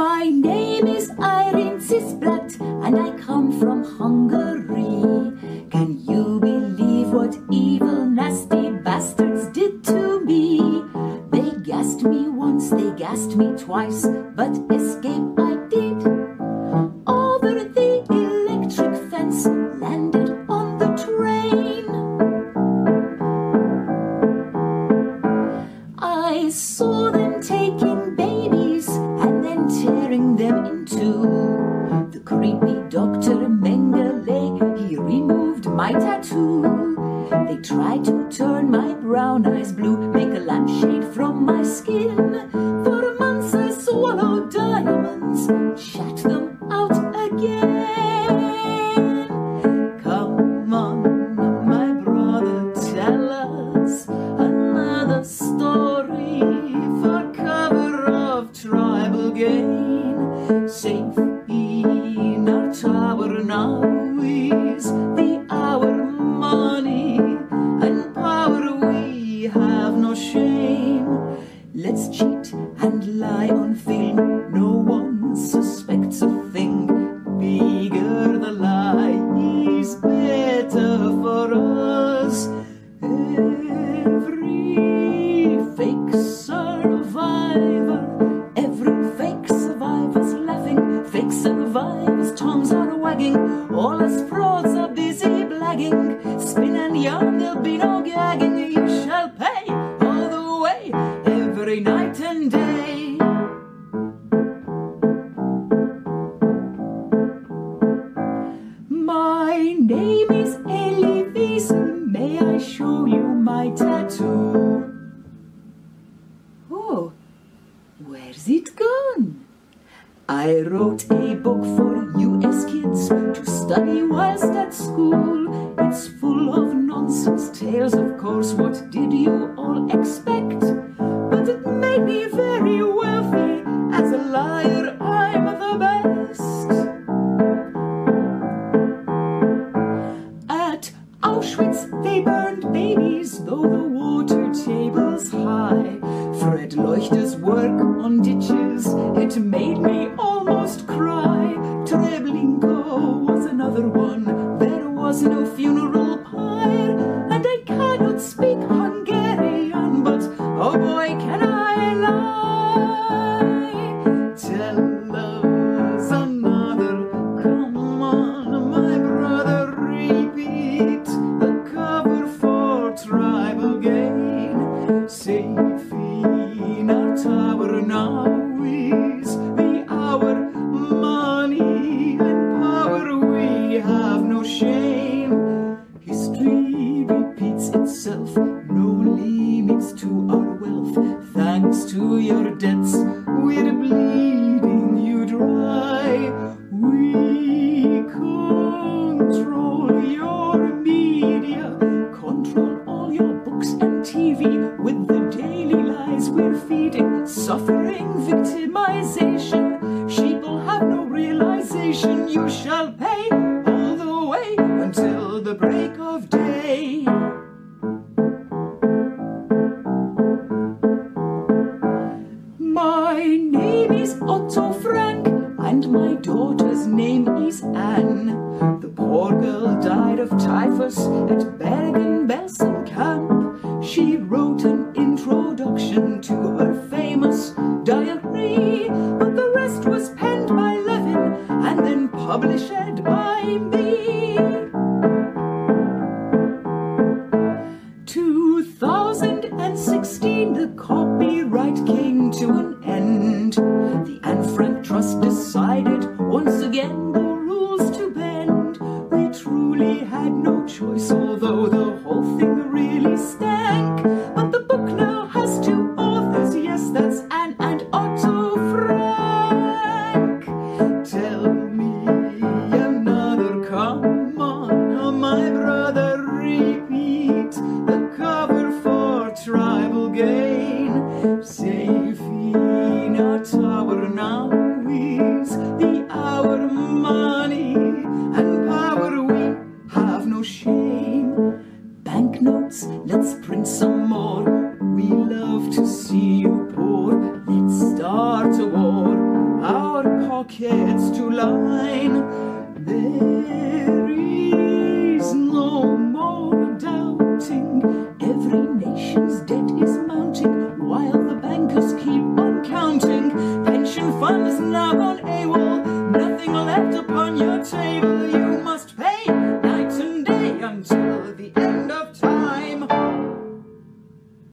My name is Irene Zisblatt, and I come from Hungary. Can you believe what evil, nasty bastards did to me? They gassed me once, they gassed me twice, but escape I did. Over the electric fence, landed on the train. I saw them taking babies and then tearing them in two. The creepy Dr. Mengele, he removed my tattoo. They tried to turn my brown eyes blue, make a lampshade from my skin. For months I swallowed diamonds, shat them out again. Come on, my brother, tell us another story for cover of tribal gain. Safe in our tower now is the our money and power. We have no shame. Let's cheat and lie on film. No one suspects a thing. Bigger the lie is better for us. Every fake survivor's laughing. Fake survivors' tongues are wagging. All us frauds are busy blagging. Spin and yarn, there'll be no gagging. You shall pay all the way, every night and day. My name is Elie Wiesel. May I show you my tattoo? Oh, where's it gone? I wrote a book for US kids to study whilst at school. It's full of nonsense tales, of course. What did you all expect? But it made me very wealthy. As a liar, I'm the best. At Auschwitz they burned babies, though the water table's high. Fred Leuchter's work on ditches, it made me almost cry. Treblinka was another one, there was no funeral pyre. And I cannot speak Hungarian, but oh boy can I lie. Tell us another, come on my brother, repeat the cover for tribal gain. Safe in our tower now is the our money and power. We have no shame. History repeats itself, no limits to our wealth. Thanks to your debts, we're bleeding you dry. We control your media, control all your books and TV. With the daily lies we're feeding, suffering, victimization. Sheeple have no realization. You shall pay all the way until the break of day. My name is Otto Frank, and my daughter's name is Anne. The poor girl died of typhus at Bergen-Belsen camp. She wrote an introduction to her famous diary, but the rest was penned by Levin and then published by me. 2016, the copyright came to an end. The Anne Frank Trust decided once again the rules to bend. We truly had no choice, although the whole thing really stank. But the book now has two authors, yes, that's Anne and Otto Frank. Tell me another, come on, my brother, repeat the cover for tribal gain. Safe in our tower now is the our money and power. We have no shame. Banknotes, let's print some more. We love to see you poor. Let's start a war. Our markets to line. There is no more doubting. Every nation's debt is mounting, while the bankers keep on counting. Pension funds now gone AWOL, nothing left upon your table. You